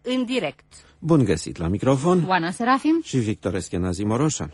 în direct. Bun găsit la microfon. Oana Serafim și Victor Eschenazi Moroșan.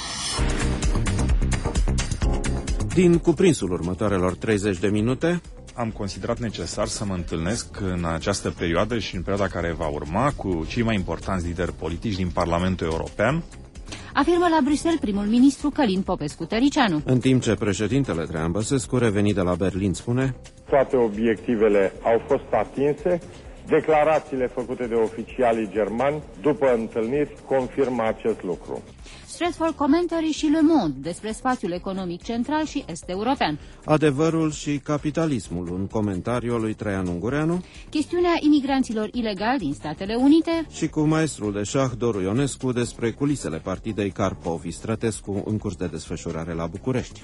Din cuprinsul următoarelor 30 de minute, am considerat necesar să mă întâlnesc în această perioadă și în perioada care va urma cu cei mai importanți lideri politici din Parlamentul European. Afirmă la Bruxelles primul ministru Călin Popescu-Tăricianu. În timp ce președintele Traian Băsescu, revenit de la Berlin, spune: toate obiectivele au fost atinse. Declarațiile făcute de oficialii germani după întâlniri confirmă acest lucru. Stratford Commentary și Le Monde despre spațiul economic central și est-european. Adevărul și capitalismul, un comentariu al lui Traian Ungureanu. Chestiunea imigranților ilegali din Statele Unite. Și cu maestrul de șah Doru Ionescu despre culisele partidei Karpov-Stratescu în curs de desfășurare la București.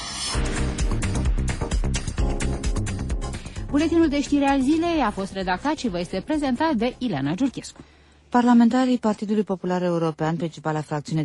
Buletinul de știri al zilei a fost redactat și vă este prezentat de Ileana Giurchescu. Parlamentarii Partidului Popular European, principala fracțiune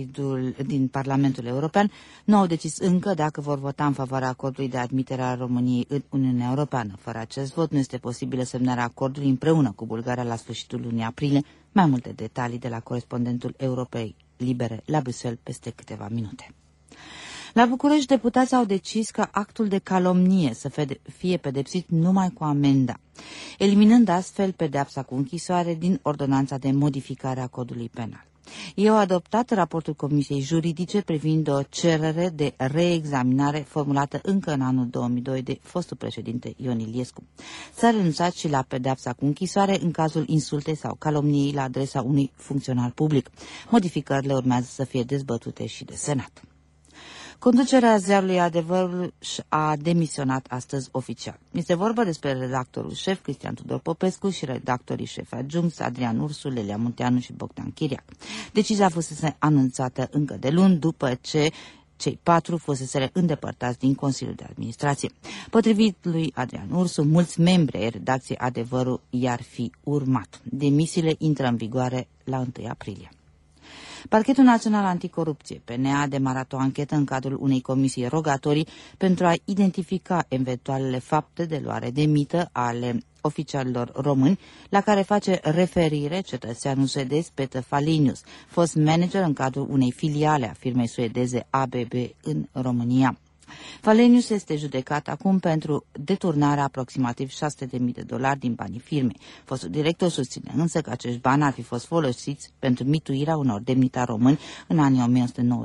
din Parlamentul European, nu au decis încă dacă vor vota în favoarea acordului de admitere a României în Uniunea Europeană. Fără acest vot nu este posibilă semnarea acordului împreună cu Bulgaria la sfârșitul lunii aprilie. Mai multe detalii de la corespondentul Europei Libere la Bruxelles peste câteva minute. La București, deputații au decis ca actul de calomnie să fie pedepsit numai cu amenda, eliminând astfel pedeapsa cu închisoare din ordonanța de modificare a codului penal. Ei au adoptat raportul Comisiei Juridice privind o cerere de reexaminare formulată încă în anul 2002 de fostul președinte Ion Iliescu. S-a renunțat și la pedeapsa cu închisoare în cazul insultei sau calomniei la adresa unui funcționar public. Modificările urmează să fie dezbătute și de Senat. Conducerea ziarului Adevărul a demisionat astăzi oficial. Este vorba despre redactorul șef Cristian Tudor Popescu și redactorii șefi adjuncți Adrian Ursu, Lelia Munteanu și Bogdan Chiriac. Decizia fusese anunțată încă de luni, după ce cei 4 fuseseră îndepărtați din Consiliul de Administrație. Potrivit lui Adrian Ursu, mulți membri ai redacției Adevărul i-ar fi urmat. Demisiile intră în vigoare la 1 aprilie. Parchetul Național Anticorupție, PNA, a demarat o anchetă în cadrul unei comisii rogatorii pentru a identifica eventualele fapte de luare de mită ale oficialilor români, la care face referire cetățeanul suedez Peter Falenius, fost manager în cadrul unei filiale a firmei suedeze ABB în România. Falenius este judecat acum pentru deturnarea aproximativ $600.000 din banii firmei. Fostul director susține însă că acești bani ar fi fost folosiți pentru mituirea unor demnitari români în anii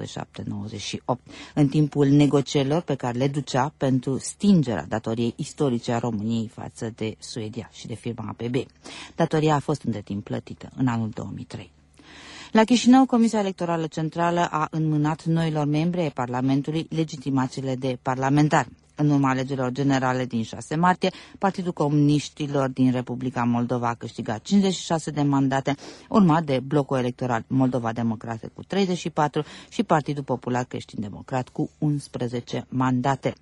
1997-98, în timpul negocierilor pe care le ducea pentru stingerea datoriei istorice a României față de Suedia și de firma ABB. Datoria a fost între timp plătită în anul 2003. La Chișinău, Comisia Electorală Centrală a înmânat noilor membri ai Parlamentului legitimațiile de parlamentari. În urma alegerilor generale din 6 martie, Partidul Comuniștilor din Republica Moldova a câștigat 56 de mandate, urmat de Blocul Electoral Moldova Democrată cu 34 și Partidul Popular Creștin-Democrat cu 11 mandate.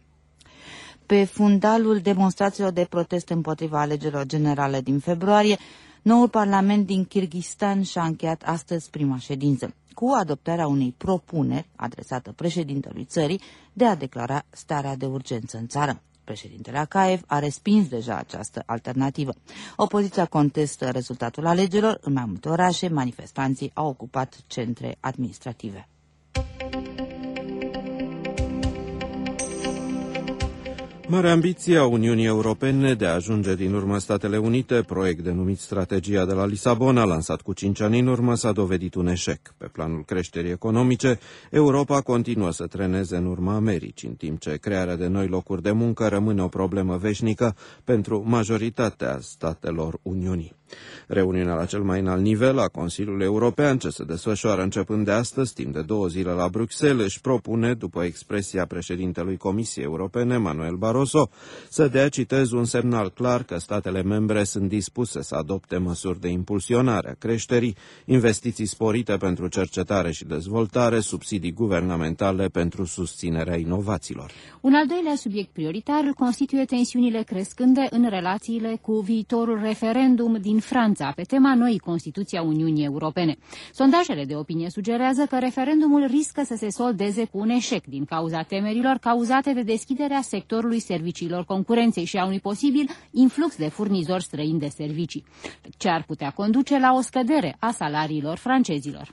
Pe fundalul demonstrațiilor de protest împotriva alegerilor generale din februarie, noul Parlament din Kârgâzstan și-a încheiat astăzi prima ședință, cu adoptarea unei propuneri adresată președintelui țării de a declara starea de urgență în țară. Președintele Akaev a respins deja această alternativă. Opoziția contestă rezultatul alegerilor. În mai multe orașe, manifestanții au ocupat centre administrative. Mare ambiție a Uniunii Europene de a ajunge din urmă Statele Unite, proiect denumit Strategia de la Lisabona, lansat cu 5 ani în urmă, s-a dovedit un eșec. Pe planul creșterii economice, Europa continuă să treneze în urma Americii, în timp ce crearea de noi locuri de muncă rămâne o problemă veșnică pentru majoritatea statelor Uniunii. Reuniunea la cel mai înalt nivel a Consiliului European, ce se desfășoară începând de astăzi, timp de 2 zile la Bruxelles, își propune, după expresia președintelui Comisiei Europene, Manuel Barroso, să dea, citez, un semnal clar că statele membre sunt dispuse să adopte măsuri de impulsionare a creșterii, investiții sporite pentru cercetare și dezvoltare, subsidii guvernamentale pentru susținerea inovațiilor. Un al doilea subiect prioritar îl constituie tensiunile crescânde în relațiile cu viitorul referendum din Franța. pronunța pe tema noii Constituții a Uniunii Europene. Sondajele de opinie sugerează că referendumul riscă să se soldeze cu un eșec din cauza temerilor cauzate de deschiderea sectorului serviciilor concurenței și a unui posibil influx de furnizori străini de servicii, ce ar putea conduce la o scădere a salariilor francezilor.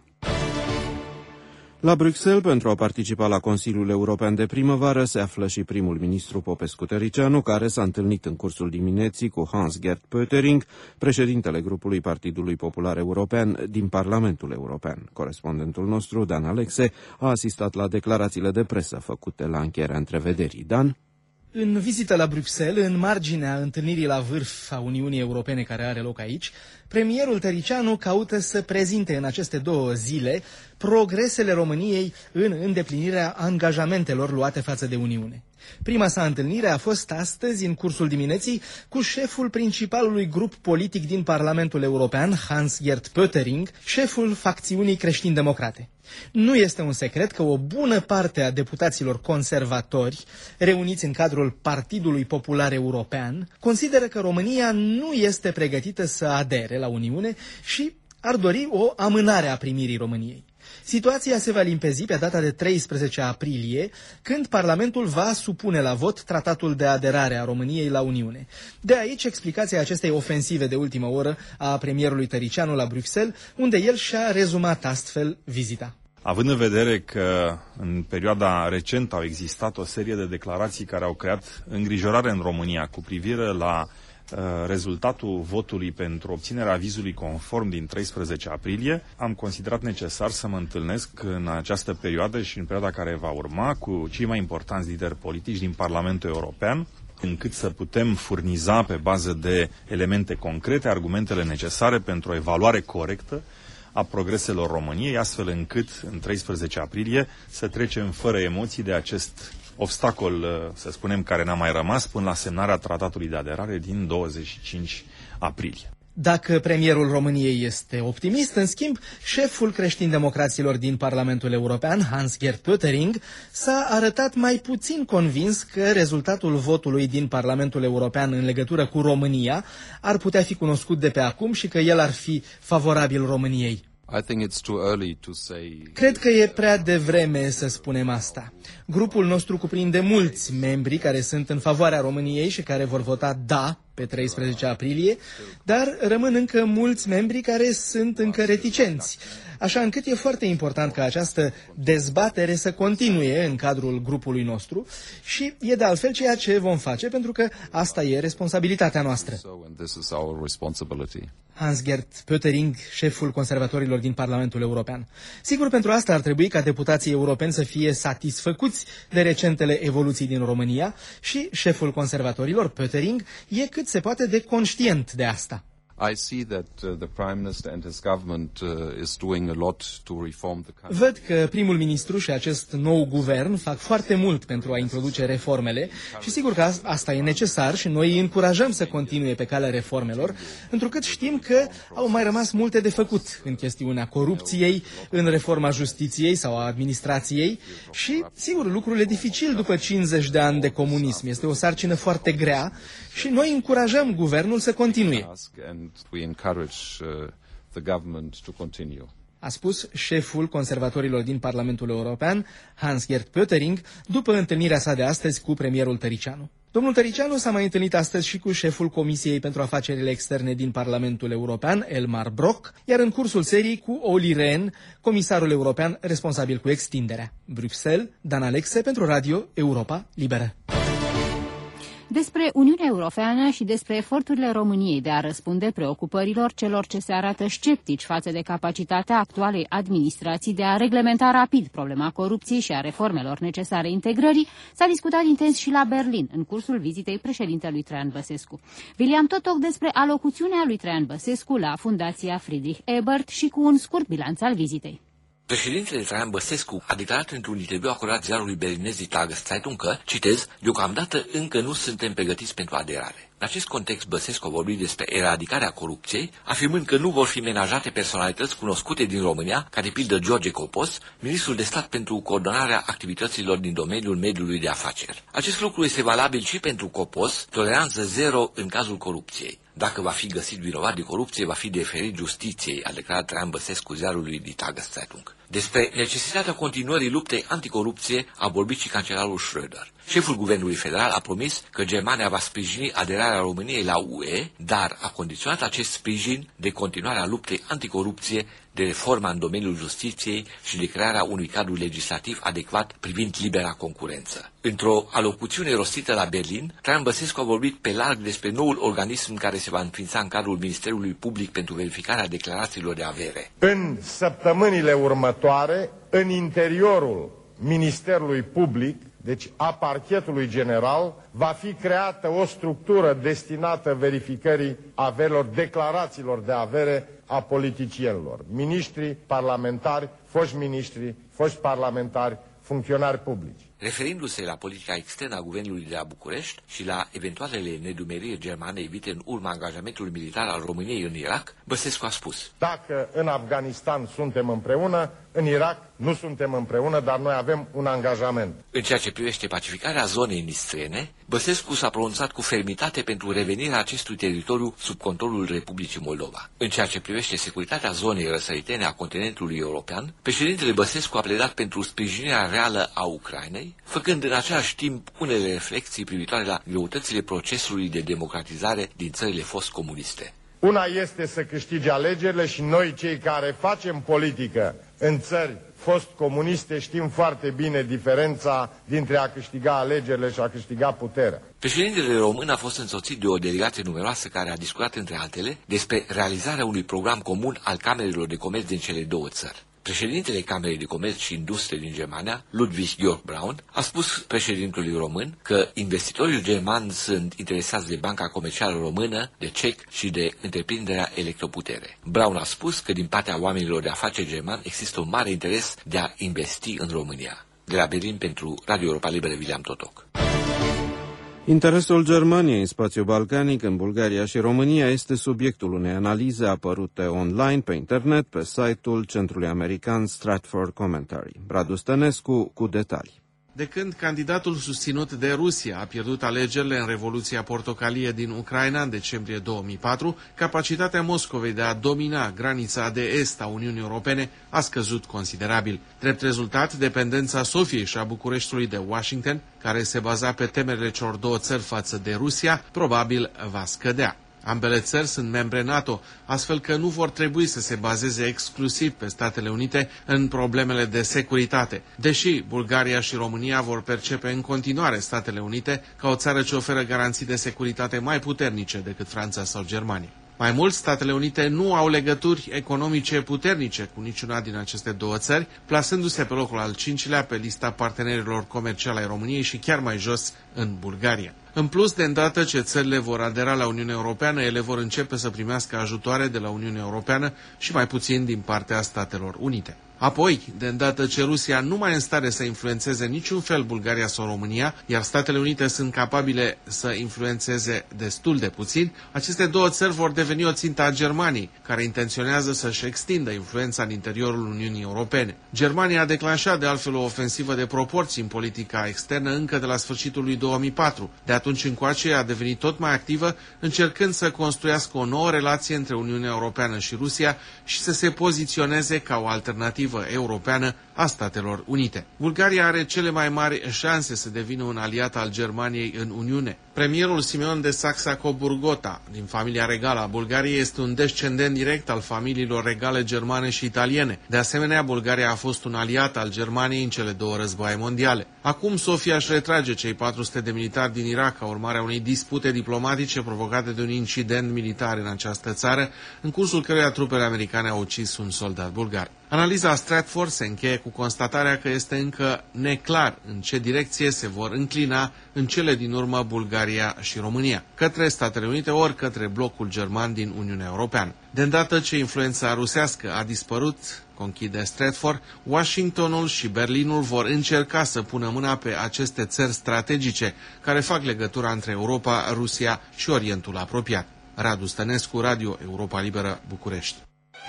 La Bruxelles, pentru a participa la Consiliul European de primăvară, se află și primul ministru Popescu-Tăricianu, care s-a întâlnit în cursul dimineții cu Hans-Gert Pöttering, președintele grupului Partidului Popular European din Parlamentul European. Corespondentul nostru, Dan Alexe, a asistat la declarațiile de presă făcute la încheierea întrevederii. Dan? În vizită la Bruxelles, în marginea întâlnirii la vârf a Uniunii Europene care are loc aici, premierul Tăricianu caută să prezinte în aceste 2 zile progresele României în îndeplinirea angajamentelor luate față de Uniune. Prima sa întâlnire a fost astăzi, în cursul dimineții, cu șeful principalului grup politic din Parlamentul European, Hans-Gert Pöttering, șeful facțiunii creștin-democrate. Nu este un secret că o bună parte a deputaților conservatori, reuniți în cadrul Partidului Popular European, consideră că România nu este pregătită să adere la Uniune și ar dori o amânare a primirii României. Situația se va limpezi pe data de 13 aprilie, când Parlamentul va supune la vot tratatul de aderare a României la Uniune. De aici explicația acestei ofensive de ultimă oră a premierului Tăricianu la Bruxelles, unde el și-a rezumat astfel vizita. Având în vedere că în perioada recentă au existat o serie de declarații care au creat îngrijorare în România cu privire la rezultatul votului pentru obținerea avizului conform din 13 aprilie, am considerat necesar să mă întâlnesc în această perioadă și în perioada care va urma cu cei mai importanți lideri politici din Parlamentul European, încât să putem furniza pe bază de elemente concrete argumentele necesare pentru o evaluare corectă a progreselor României, astfel încât în 13 aprilie să trecem fără emoții de acest obstacol, să spunem, care n-a mai rămas până la semnarea tratatului de aderare din 25 aprilie. Dacă premierul României este optimist, în schimb, șeful creștin-democraților din Parlamentul European, Hans-Gert Pöttering, s-a arătat mai puțin convins că rezultatul votului din Parlamentul European în legătură cu România ar putea fi cunoscut de pe acum și că el ar fi favorabil României. Cred că e prea devreme să spunem asta. Grupul nostru cuprinde mulți membri care sunt în favoarea României și care vor vota da pe 13 aprilie, dar rămân încă mulți membri care sunt încă reticenți. Așa încât e foarte important ca această dezbatere să continue în cadrul grupului nostru și e de altfel ceea ce vom face, pentru că asta e responsabilitatea noastră. Hans-Gert Pöttering, șeful conservatorilor din Parlamentul European. Sigur, pentru asta ar trebui ca deputații europeni să fie satisfăcuți de recentele evoluții din România și șeful conservatorilor, Pöttering, e cât se poate de conștient de asta. Văd că primul ministru și acest nou guvern fac foarte mult pentru a introduce reformele și sigur că asta e necesar și noi îi încurajăm să continue pe calea reformelor, întrucât știm că au mai rămas multe de făcut în chestiunea corupției, în reforma justiției sau a administrației și, sigur, lucrul e dificil după 50 de ani de comunism. Este o sarcină foarte grea și noi încurajăm guvernul să continue. A spus șeful conservatorilor din Parlamentul European, Hans-Gert Pöttering, după întâlnirea sa de astăzi cu premierul Tăricianu. Domnul Tăricianu s-a mai întâlnit astăzi și cu șeful Comisiei pentru Afacerile Externe din Parlamentul European, Elmar Brok, iar în cursul serii cu Olli Rehn, comisarul european responsabil cu extinderea. Bruxelles, Dan Alexe pentru Radio Europa Liberă. Despre Uniunea Europeană și despre eforturile României de a răspunde preocupărilor celor ce se arată sceptici față de capacitatea actualei administrații de a reglementa rapid problema corupției și a reformelor necesare integrării, s-a discutat intens și la Berlin, în cursul vizitei președintelui Traian Băsescu. William Totoc despre alocuțiunea lui Traian Băsescu la Fundația Friedrich Ebert și cu un scurt bilanț al vizitei. Președintele Traian Băsescu a declarat într-un interviu acordat ziarului berlinez Die Tageszeitung că, citez, deocamdată încă nu suntem pregătiți pentru aderare. În acest context, Băsescu a vorbit despre eradicarea corupției, afirmând că nu vor fi menajate personalități cunoscute din România, ca de pildă George Copos, ministrul de stat pentru coordonarea activităților din domeniul mediului de afaceri. Acest lucru este valabil și pentru Copos, toleranță zero în cazul corupției. Dacă va fi găsit vinovat de corupție, va fi deferit justiției, a declarat Traian Băsescu ziarului Die Tageszeitung. Despre necesitatea continuării luptei anticorupție a vorbit și cancelarul Schröder. Șeful guvernului federal a promis că Germania va sprijini aderarea României la UE, dar a condiționat acest sprijin de continuarea luptei anticorupție, de reforma în domeniul justiției și de crearea unui cadru legislativ adecvat privind libera concurență. Într-o alocuțiune rostită la Berlin, Traian Băsescu a vorbit pe larg despre noul organism care se va înființa în cadrul Ministerului Public pentru verificarea declarațiilor de avere. În săptămânile următoare, în interiorul Ministerului Public, deci a Parchetului General, va fi creată o structură destinată verificării averilor, declarațiilor de avere a politicienilor, miniștri, parlamentari, foști parlamentari, funcționari publici. Referindu-se la politica externă a guvernului de la București și la eventualele nedumeriri germane evite în urma angajamentului militar al României în Irak, Băsescu a spus: Dacă în Afganistan suntem împreună, în Irak nu suntem împreună, dar noi avem un angajament. În ceea ce privește pacificarea zonei nistrene, Băsescu s-a pronunțat cu fermitate pentru revenirea acestui teritoriu sub controlul Republicii Moldova. În ceea ce privește securitatea zonei răsăritene a continentului european, președintele Băsescu a pledat pentru sprijinirea reală a Ucrainei, făcând în același timp unele reflexii privitoare la greutățile procesului de democratizare din țările fost comuniste. Una este să câștige alegerile și noi, cei care facem politică în țări fost comuniste, știm foarte bine diferența dintre a câștiga alegerile și a câștiga puterea. Președintele român a fost însoțit de o delegație numeroasă care a discutat, între altele, despre realizarea unui program comun al camerelor de comerț din cele două țări. Președintele Camerei de Comerț și Industrie din Germania, Ludwig Georg Braun, a spus președintelui român că investitorii germani sunt interesați de Banca Comercială Română, de CEC și de întreprinderea Electroputere. Braun a spus că din partea oamenilor de afaceri germani există un mare interes de a investi în România. De la Berlin pentru Radio Europa Liberă, William Totoc. Interesul Germaniei în spațiul balcanic, în Bulgaria și România, este subiectul unei analize apărute online pe internet pe site-ul Centrului American Stratford Commentary. Radu Stănescu cu detalii. De când candidatul susținut de Rusia a pierdut alegerile în Revoluția Portocalie din Ucraina în decembrie 2004, capacitatea Moscovei de a domina granița de est a Uniunii Europene a scăzut considerabil. Drept rezultat, dependența Sofiei și a Bucureștiului de Washington, care se baza pe temerile celor două țări față de Rusia, probabil va scădea. Ambele țări sunt membre NATO, astfel că nu vor trebui să se bazeze exclusiv pe Statele Unite în problemele de securitate, deși Bulgaria și România vor percepe în continuare Statele Unite ca o țară ce oferă garanții de securitate mai puternice decât Franța sau Germania. Mai mult, Statele Unite nu au legături economice puternice cu niciuna din aceste două țări, plasându-se pe locul al 5-lea pe lista partenerilor comerciali ai României și chiar mai jos în Bulgaria. În plus, de îndată ce țările vor adera la Uniunea Europeană, ele vor începe să primească ajutoare de la Uniunea Europeană și mai puțin din partea Statelor Unite. Apoi, de îndată ce Rusia nu mai e în stare să influențeze niciun fel Bulgaria sau România, iar Statele Unite sunt capabile să influențeze destul de puțin, aceste două țări vor deveni o țintă a Germaniei, care intenționează să-și extindă influența în interiorul Uniunii Europene. Germania a declanșat de altfel o ofensivă de proporții în politica externă încă de la sfârșitul lui 2004. De atunci încoace a devenit tot mai activă, încercând să construiască o nouă relație între Uniunea Europeană și Rusia și să se poziționeze ca o alternativă europeană a Statelor Unite. Bulgaria are cele mai mari șanse să devină un aliat al Germaniei în Uniune. Premierul Simeon de Saxa-Coburg-Gotha, din familia regală a Bulgariei, este un descendent direct al familiilor regale germane și italiene. De asemenea, Bulgaria a fost un aliat al Germaniei în cele două războaie mondiale. Acum Sofia își retrage cei 400 de militari din Irak ca urmare a unei dispute diplomatice provocate de un incident militar în această țară, în cursul căruia trupele americane au ucis un soldat bulgar. Analiza Stratford se încheie cu constatarea că este încă neclar în ce direcție se vor înclina în cele din urmă Bulgaria și România, către Statele Unite ori către blocul german din Uniunea Europeană. De îndată ce influența rusească a dispărut, conchide Stratford, Washingtonul și Berlinul vor încerca să pună mâna pe aceste țări strategice care fac legătura între Europa, Rusia și Orientul apropiat. Radu Stănescu, Radio Europa Liberă, București.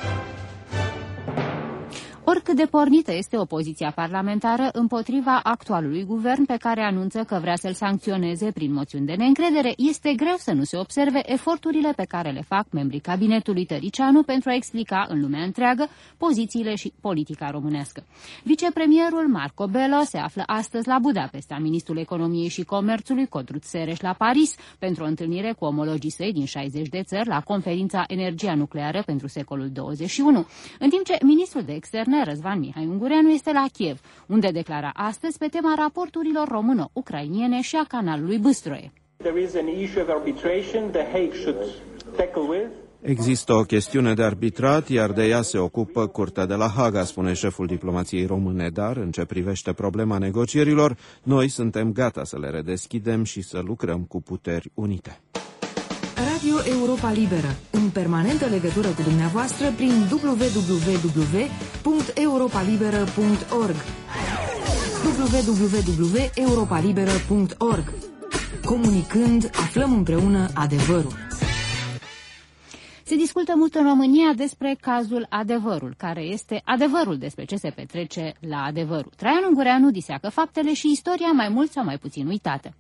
Oricât de pornită este opoziția parlamentară împotriva actualului guvern pe care anunță că vrea să-l sancționeze prin moțiuni de neîncredere, este greu să nu se observe eforturile pe care le fac membrii cabinetului Tăricianu pentru a explica în lumea întreagă pozițiile și politica românească. Vicepremierul Marco Bello se află astăzi la Budapesta, ministrul Economiei și Comerțului Codruț Sereș la Paris pentru o întâlnire cu omologii săi din 60 de țări la conferința Energia nucleară pentru secolul 21, în timp ce ministrul de externe Răzvan Mihai Ungureanu este la Kiev, unde declara astăzi pe tema raporturilor româno-ucrainiene și a canalului Bâstroe. Există o chestiune de arbitrat, iar de ea se ocupă Curtea de la Haga, spune șeful diplomației române, dar în ce privește problema negocierilor, noi suntem gata să le redeschidem și să lucrăm cu puteri unite. Radio Europa Liberă, în permanentă legătură cu dumneavoastră prin www.europalibera.org www.europalibera.org. Comunicând, aflăm împreună adevărul. Se discută mult în România despre cazul Adevărul, care este adevărul despre ce se petrece la Adevărul. Traian Ungureanu diseacă faptele și istoria mai mult sau mai puțin uitată.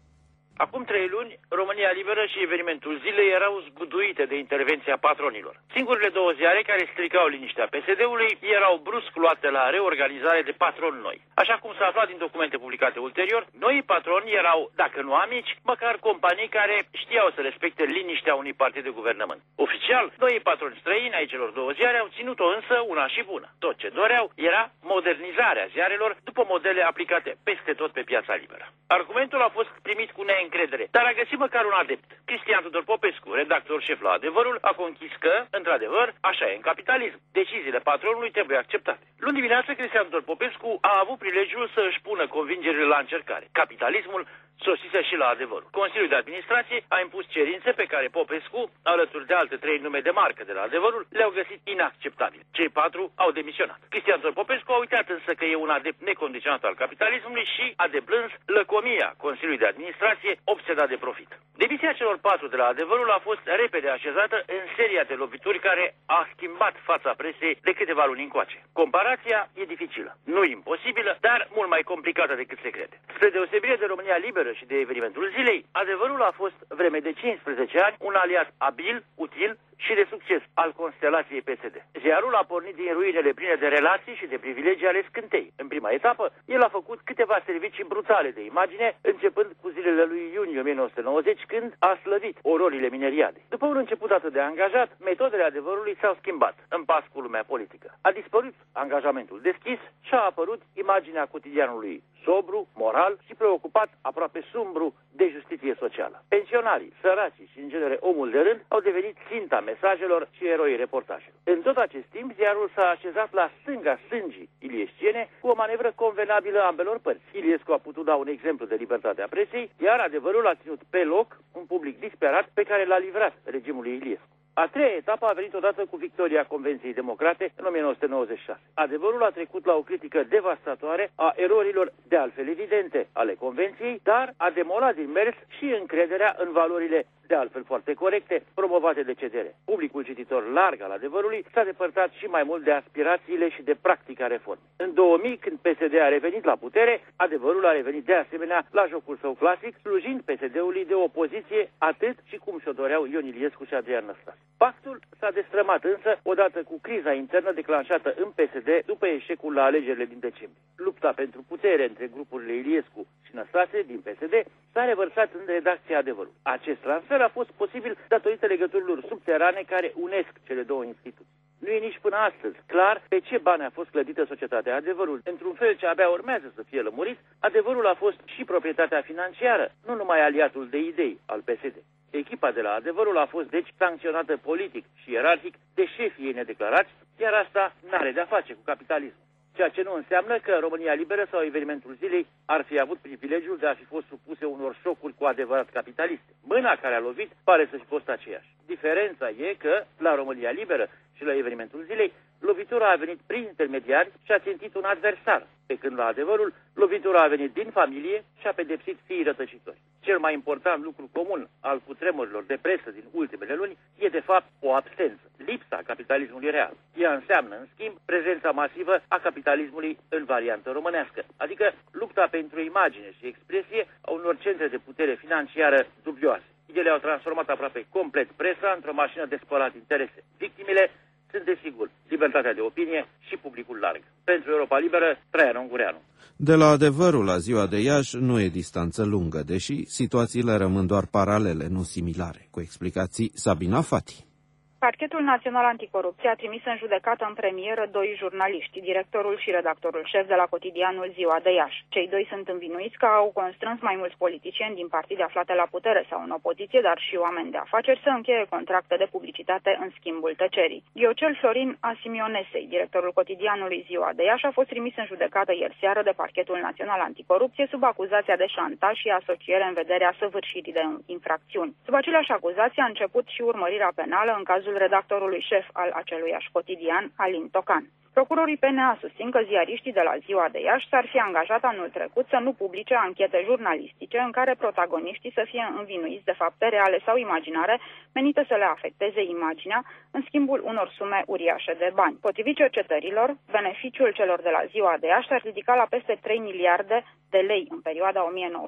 Acum 3 luni, România Liberă și Evenimentul Zilei erau zguduite de intervenția patronilor. Singurele 2 ziare care stricau liniștea PSD-ului erau brusc luate la reorganizare de patroni noi. Așa cum s-a aflat din documente publicate ulterior, noii patroni erau, dacă nu amici, măcar companii care știau să respecte liniștea unui partid de guvernământ. Oficial, noii patroni străini ai celor 2 ziare au ținut-o însă una și bună. Tot ce doreau era modernizarea ziarelor după modele aplicate peste tot pe piața liberă. Argumentul a fost primit cu neîncredere, dar a găsit măcar un adept. Cristian Tudor Popescu, redactor șef la Adevărul, a conchis că, într-adevăr, așa e în capitalism. Deciziile patronului trebuie acceptate. Luni dimineață, Cristian Tudor Popescu a avut prilejul să își pună convingerile la încercare. Capitalismul sosise și la Adevărul. Consiliul de Administrație a impus cerințe pe care Popescu, alături de alte 3 nume de marcă de la Adevărul, le-au găsit inacceptabile. Cei 4 au demisionat. Cristian Tudor Popescu a uitat însă că e un adept necondiționat al capitalismului și a deplâns lăcomia Consiliului de Administrație obsedat de profit. Demisia celor 4 de la Adevărul a fost repede așezată în seria de lovituri care a schimbat fața presei de câteva luni încoace. Comparația e dificilă, nu imposibilă, dar mult mai complicată decât se crede. Spre deosebire de România Liberă și de Evenimentul Zilei, Adevărul a fost vreme de 15 ani un aliat abil, util și de succes al constelației PSD. Ziarul a pornit din ruinele pline de relații și de privilegii ale scântei. În prima etapă, el a făcut câteva servicii brutale de imagine, începând cu zilele lui iunie 1990, când a slăvit ororile mineriade. După un început atât de angajat, metodele Adevărului s-au schimbat în pas cu lumea politică. A dispărut angajamentul deschis și a apărut imaginea cotidianului sobru, moral și preocupat, aproape sumbru, de justiție socială. Pensionarii, săracii și, în genere, omul de rând au devenit ținta mesajelor și eroii reportajelor. În tot acest timp, ziarul s-a așezat la stânga stângii iliesciene cu o manevră convenabilă ambelor părți. Iliescu a putut da un exemplu de libertatea presei, iar Adevărul a ținut pe loc un public disperat pe care l-a livrat regimului Iliescu. A treia etapă a venit odată cu victoria Convenției Democrate în 1996. Adevărul a trecut la o critică devastatoare a erorilor de altfel evidente ale Convenției, dar a demolat din mers și încrederea în valorile de altfel foarte corecte promovate de CDR. Publicul cititor larg al Adevărului s-a depărtat și mai mult de aspirațiile și de practica reformei. În 2000, când PSD a revenit la putere, Adevărul a revenit de asemenea la jocul său clasic, slujind PSD-ului de opoziție atât și cum și-o doreau Ion Iliescu și Adrian Năstase. Pactul s-a destrămat însă odată cu criza internă declanșată în PSD după eșecul la alegerile din decembrie. Lupta pentru putere între grupurile Iliescu și Năstase din PSD s-a revărsat în redacția Adevărului. Acest transfer a fost posibil datorită legăturilor subterane care unesc cele două instituții. Nu e nici până astăzi clar pe ce bani a fost clădită societatea Adevărul. Într-un fel ce abia urmează să fie lămurit, Adevărul a fost și proprietatea financiară, nu numai aliatul de idei al PSD. Echipa de la Adevărul a fost deci sancționată politic și ierarhic de șefii ei nedeclarați, iar asta n-are de-a face cu capitalismul. Ceea ce nu înseamnă că România Liberă sau evenimentul zilei ar fi avut privilegiul de a fi fost supuse unor șocuri cu adevărat capitaliste. Mâna care a lovit pare să fi fost aceeași. Diferența e că la România Liberă și la evenimentul zilei, lovitura a venit prin intermediari și a țintit un adversar, pe când la Adevărul, lovitura a venit din familie și a pedepsit fiii rătăcitori. Cel mai important lucru comun al cutremurilor de presă din ultimele luni e de fapt o absență, lipsa capitalismului real. Ea înseamnă, în schimb, prezența masivă a capitalismului în variantă românească, adică lupta pentru imagine și expresie a unor centre de putere financiară dubioase. Ele au transformat aproape complet presa într-o mașină de spălat interese. Victimele sunt, desigur, libertatea de opinie și publicul larg. Pentru Europa Liberă, Traian Ungureanu. De la Adevărul la Ziua de Iași nu e distanță lungă, deși situațiile rămân doar paralele, nu similare. Cu explicații, Sabina Fati. Parchetul Național Anticorupție a trimis în judecată în premieră 2 jurnaliști, directorul și redactorul șef de la cotidianul Ziua de Iași. Cei 2 sunt învinuiți că au constrâns mai mulți politicieni din partide aflate la putere sau în opoziție, dar și oameni de afaceri, să încheie contracte de publicitate în schimbul tăcerii. Diocel Florin Asimionesei, directorul cotidianului Ziua de Iași, a fost trimis în judecată ieri seară de Parchetul Național Anticorupție sub acuzația de șantaj și asociere în vederea săvârșirii de infracțiuni. Sub aceleași acuzații a început și urmărirea penală în cazul redactorului șef al aceluiași cotidian, Alin Tocan. Procurorii PNA susțin că ziariștii de la Ziua de Iași s-ar fi angajat anul trecut să nu publice anchete jurnalistice în care protagoniștii să fie învinuiți de fapte reale sau imaginare menite să le afecteze imaginea în schimbul unor sume uriașe de bani. Potrivit cercetărilor, beneficiul celor de la Ziua de Iași s-ar ridica la peste 3 miliarde de lei în perioada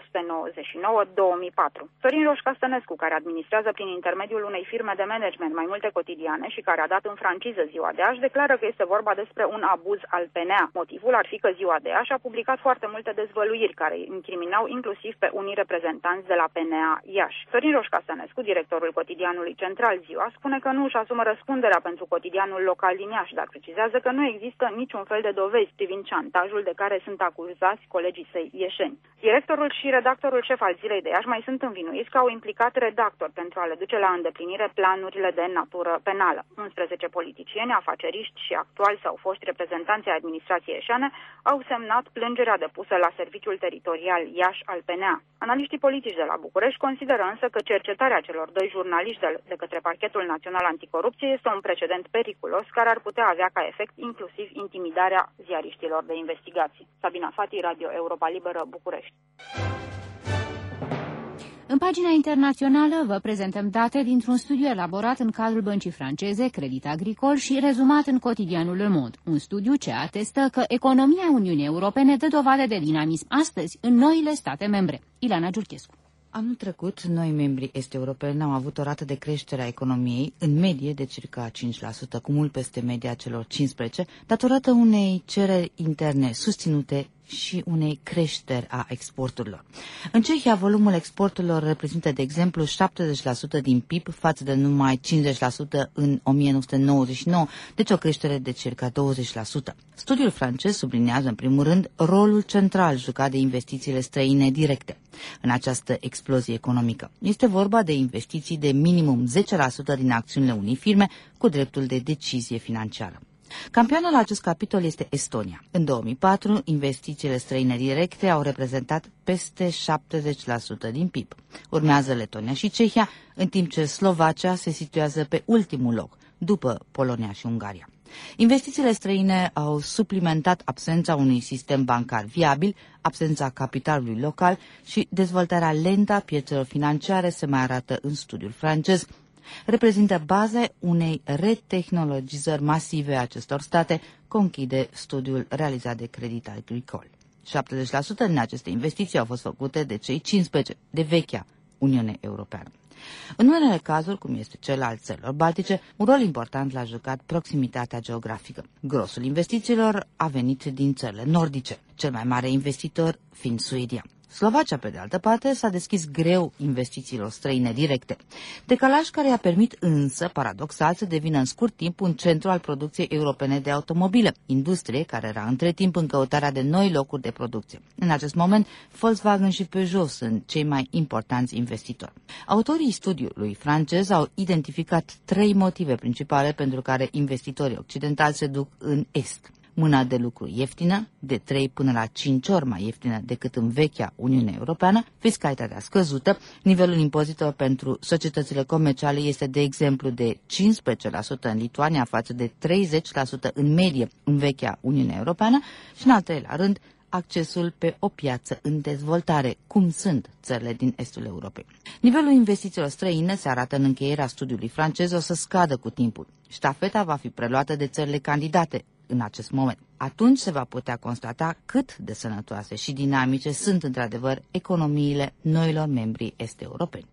1999-2004. Sorin Roș-Castănescu, care administrează prin intermediul unei firme de management mai multe cotidiane și care a dat în franciză Ziua de Iași, declară că este vorba despre un abuz al PNA. Motivul ar fi că Ziua de Iași a publicat foarte multe dezvăluiri care incriminau inclusiv pe unii reprezentanți de la PNA Iași. Sorin Roș-Castănescu, directorul cotidianului Central Ziua, spune că nu își asumă răspunderea pentru cotidianul local din Iași, dar precizează că nu există niciun fel de dovezi privind șantajul de care sunt acuzați colegii săi ieșeni. Directorul și redactorul șef al Zilei de Iași mai sunt învinuiți că au implicat redactori pentru a le duce la îndeplinire planurile de natură penală. 11 politicieni, afaceriști și actuali sau foști reprezentanți ai administrației ieșane au semnat plângerea depusă la Serviciul Teritorial Iași al PNA. Analiștii politici de la București consideră însă că cercetarea celor 2 jurnaliști de către Parchetul Național Anticorupție este un precedent periculos care ar putea avea ca efect inclusiv intimidarea ziariștilor de investigații. Sabina Fati, Radio Europa Liberă, București. În pagina internațională vă prezentăm date dintr-un studiu elaborat în cadrul băncii franceze Credit Agricole și rezumat în cotidianul Le Monde. Un studiu ce atestă că economia Uniunii Europene dă dovadă de dinamism astăzi în noile state membre. Ileana Giurchescu. Anul trecut, noi membrii est-europeni au avut o rată de creștere a economiei în medie de circa 5%, cu mult peste media celor 15%, datorată unei cereri interne susținute și unei creșteri a exporturilor. În Cehia, volumul exporturilor reprezintă, de exemplu, 70% din PIB față de numai 50% în 1999, deci o creștere de circa 20%. Studiul francez subliniază, în primul rând, rolul central jucat de investițiile străine directe în această explozie economică. Este vorba de investiții de minimum 10% din acțiunile unei firme cu dreptul de decizie financiară. Campionul la acest capitol este Estonia. În 2004, investițiile străine directe au reprezentat peste 70% din PIB. Urmează Letonia și Cehia, în timp ce Slovacia se situează pe ultimul loc, după Polonia și Ungaria. Investițiile străine au suplimentat absența unui sistem bancar viabil, absența capitalului local și dezvoltarea lentă a piețelor financiare se mai arată în studiul francez. Reprezintă baze unei retehnologizări masive a acestor state, conchide studiul realizat de Credit Agricole. 70% din aceste investiții au fost făcute de cei 15 de vechea Uniune Europeană. În unele cazuri, cum este cel al țărilor baltice, un rol important l-a jucat proximitatea geografică. Grosul investițiilor a venit din țările nordice, cel mai mare investitor fiind Suedia. Slovacia, pe de altă parte, s-a deschis greu investițiilor străine directe. Decalaj care i-a permis însă, paradoxal, să devină în scurt timp un centru al producției europene de automobile, industrie care era între timp în căutarea de noi locuri de producție. În acest moment, Volkswagen și Peugeot sunt cei mai importanți investitori. Autorii studiului francez au identificat 3 motive principale pentru care investitorii occidentali se duc în est. Mâna de lucru ieftină, de 3 până la 5 ori mai ieftină decât în vechea Uniune Europeană, fiscalitatea scăzută, nivelul impozitelor pentru societățile comerciale este de exemplu de 15% în Lituania față de 30% în medie în vechea Uniune Europeană și, în al treilea rând, accesul pe o piață în dezvoltare, cum sunt țările din estul Europei. Nivelul investițiilor străine, se arată în încheierea studiului francez, o să scadă cu timpul. Ștafeta va fi preluată de țările candidate în acest moment. Atunci se va putea constata cât de sănătoase și dinamice sunt într-adevăr economiile noilor membri est-europeni.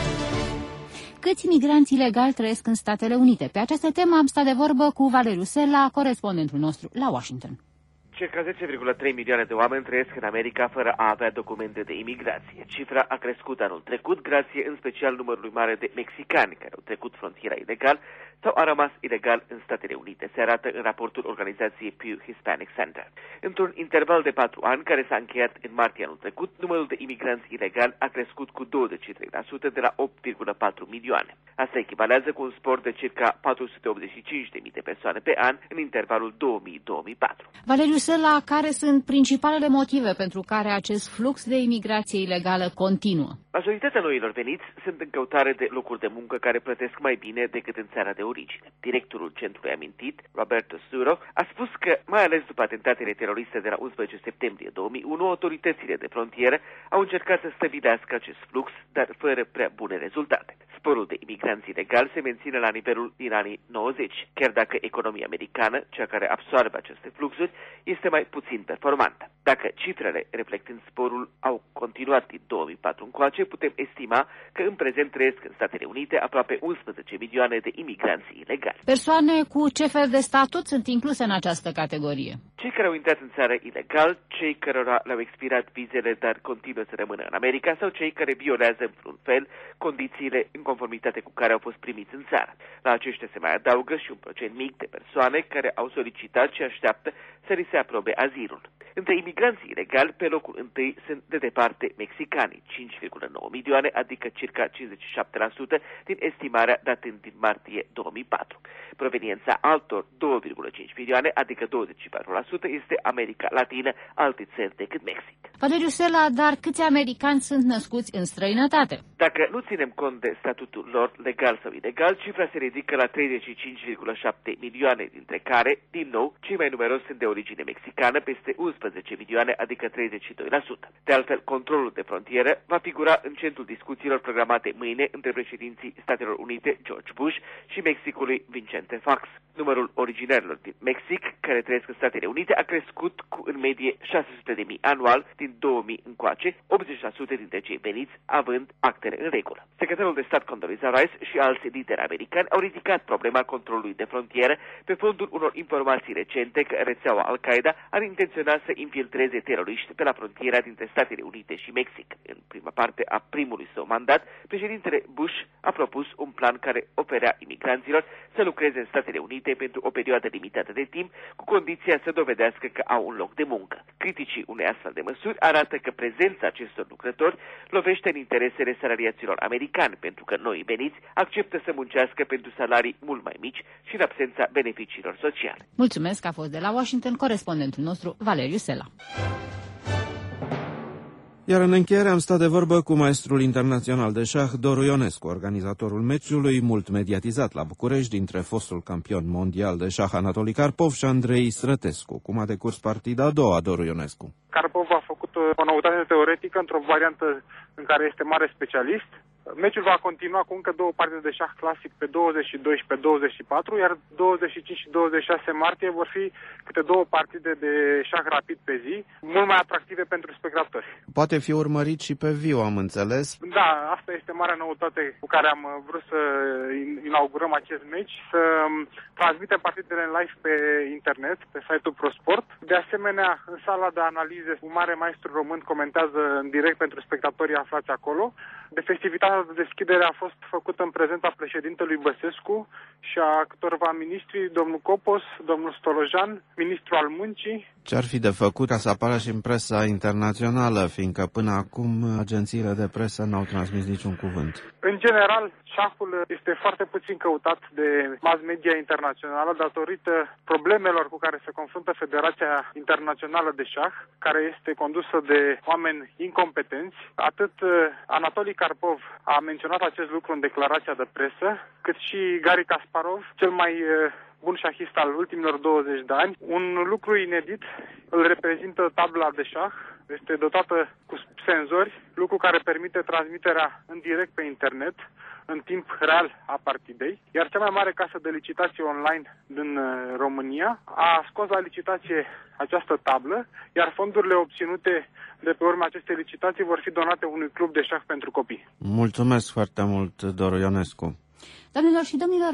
Câți migranți ilegali trăiesc în Statele Unite? Pe această temă am stat de vorbă cu Valeriu Sela, corespondentul nostru la Washington. Circa 10,3 milioane de oameni trăiesc în America fără a avea documente de imigrație. Cifra a crescut anul trecut, grație în special numărului mare de mexicani care au trecut frontiera ilegal sau au rămas ilegal în Statele Unite, se arată în raportul organizației Pew Hispanic Center. Într-un interval de 4 ani, care s-a încheiat în martie anul trecut, numărul de imigranți ilegali a crescut cu 23% de la 8,4 milioane. Asta echivalează cu un spor de circa 485.000 de persoane pe an în intervalul 2000-2004. Valeriu Sela, care sunt principalele motive pentru care acest flux de imigrație ilegală continuă? Majoritatea noilor veniți sunt în căutare de locuri de muncă care plătesc mai bine decât în țara de origine. Directorul centrului amintit, Roberto Suro, a spus că, mai ales după atentatele teroriste de la 11 septembrie 2001, autoritățile de frontieră au încercat să stabilească acest flux, dar fără prea bune rezultate. Sporul de imigranți ilegali se menține la nivelul din anii 90, chiar dacă economia americană, cea care absoarbe aceste fluxuri, este mai puțin performantă. Dacă cifrele reflectând sporul au continuat din 2004 încoace, putem estima că în prezent trăiesc în Statele Unite aproape 11 milioane de imigranți ilegali. Persoane cu ce fel de statut sunt incluse în această categorie? Cei care au intrat în țară ilegal, cei cărora le-au expirat vizele, dar continuă să rămână în America, sau cei care violează în vreun fel condițiile în conformitate cu care au fost primiți în țară. La aceștia se mai adaugă și un procent mic de persoane care au solicitat și așteaptă să li se aprobe azilul. Între imigranții ilegali, pe locul întâi sunt de departe mexicanii, 5,9 milioane, adică circa 57% din estimarea datând din martie 2004. Proveniența altor 2,5 milioane, adică 24%, este America Latină, alte țări decât Mexic. Valeriu Sela, dar câți americani sunt născuți în străinătate? Dacă nu ținem cont de statutul lor legal sau ilegal, cifra se ridică la 35,7 milioane, dintre care, din nou, cei mai numeroși sunt de origine mexicană, peste 11 milioane, adică 32%. De altfel, controlul de frontieră va figura în centrul discuțiilor programate mâine între președinții Statelor Unite, George Bush, și Mexicului, Vicente Fox. Numărul originarilor din Mexic, care trăiesc în Statele Unite, a crescut cu în medie 600.000 anual din 2000 încoace, 80% dintre cei veniți având actele în regulă. Secretarul de stat Condoleezza Rice și alți lideri americani au ridicat problema controlului de frontieră pe fondul unor informații recente că rețeaua Al-Qaeda ar intenționa să infiltreze teroriști pe la frontiera dintre Statele Unite și Mexic. În prima parte a primului său mandat, președintele Bush a propus un plan care oferea imigranților să lucreze în Statele Unite pentru o perioadă limitată de timp, cu condiția să dovedească că au un loc de muncă. Criticii unei astfel de măsuri arată că prezența acestor lucrători lovește în interesele salariaților americani, pentru că noi veniți acceptă să muncească pentru salarii mult mai mici și în absența beneficiilor sociale. Mulțumesc, a fost de la Washington corespondentul nostru Valeriu Sela. Iar în încheiere am stat de vorbă cu maestrul internațional de șah Doru Ionescu, organizatorul meciului mult mediatizat la București dintre fostul campion mondial de șah Anatoli Karpov și Andrei Strătescu. Cum a decurs partida a doua, Doru Ionescu? Karpov a făcut o noutate teoretică într-o variantă în care este mare specialist Meciul va continua cu încă două partide de șah clasic pe 22 și pe 24, iar 25 și 26 martie vor fi câte două partide de șah rapid pe zi, mult mai atractive pentru spectatori. Poate fi urmărit și pe viu, am înțeles. Da, asta este marea noutate cu care am vrut să inaugurăm acest meci, să transmitem partidele în live pe internet, pe site-ul ProSport. De asemenea, în sala de analize, un mare maestru român comentează în direct pentru spectatorii aflați acolo. De festivitatea de deschidere a fost făcută în prezența președintelui Băsescu și a câtorva ministri, domnul Copos, domnul Stolojan, ministrul al muncii. Ce-ar fi de făcut ca să apară și în presa internațională, fiindcă până acum agențiile de presă n-au transmis niciun cuvânt? În general, șahul este foarte puțin căutat de mass media internațională datorită problemelor cu care se confruntă Federația Internațională de Șah, care este condusă de oameni incompetenți. Atât Anatoli Karpov a menționat acest lucru în declarația de presă, cât și Garry Kasparov, cel mai bun șahist al ultimilor 20 de ani. Un lucru inedit îl reprezintă tabla de șah. Este dotată cu senzori, lucru care permite transmiterea în direct pe internet, în timp real a partidei. Iar cea mai mare casă de licitație online din România a scos la licitație această tablă, iar fondurile obținute de pe urma acestei licitații vor fi donate unui club de șah pentru copii. Mulțumesc foarte mult, Doru Ionescu. Doamnelor și domnilor,